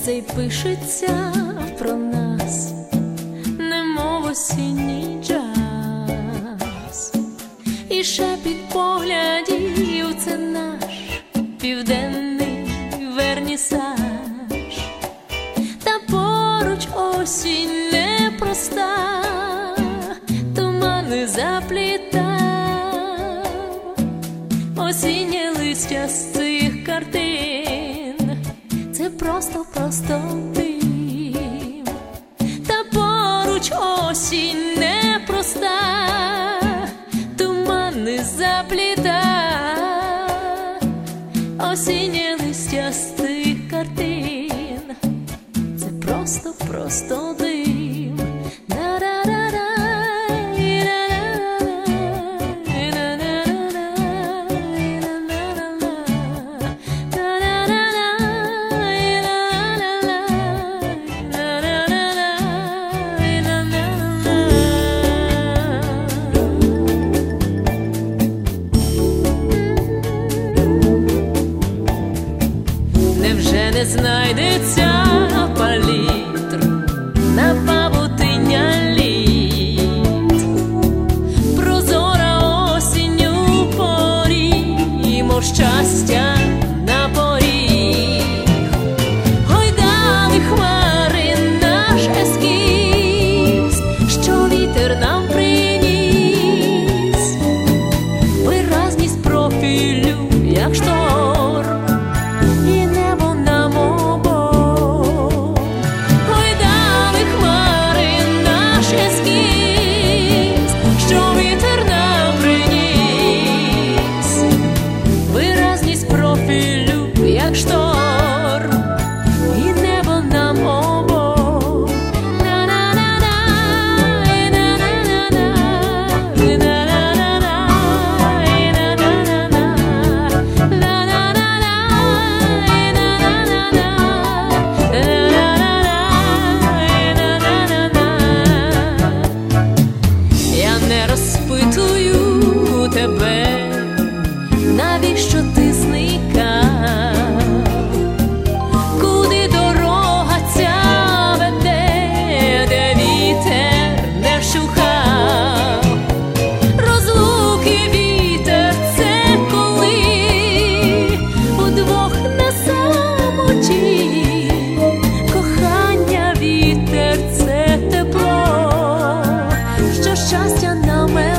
цей пишеться про нас, немов осінній джаз, і шепіт поглядів — це наш південний вернісаж. Та поруч осінь непроста, тумани запліта, осіннє листя з цих картин — це просто дим. Та поруч осінь непроста, тумани запліта, осіннє листя з цих картин — це просто дим. Невже не знайдеться палітр на павутиння літ? Прозора осінь у порі, мов щастя на поріг. Гойдали хмари наш ескіз, що вітер нам приніс. Виразність профілю, як шторм, і небо нам обом. Гойдали хмари наш ескіз, що вітер нам приніс. Виразність профілю, як шторм, і небо нам обом. Я не розпитую тебе, навіщо ти зникав, куди дорога ця веде, де вітер не вщухав. Розлуки вітер — це коли удвох на самоті. Кохання вітер — це тепло, що щастя нам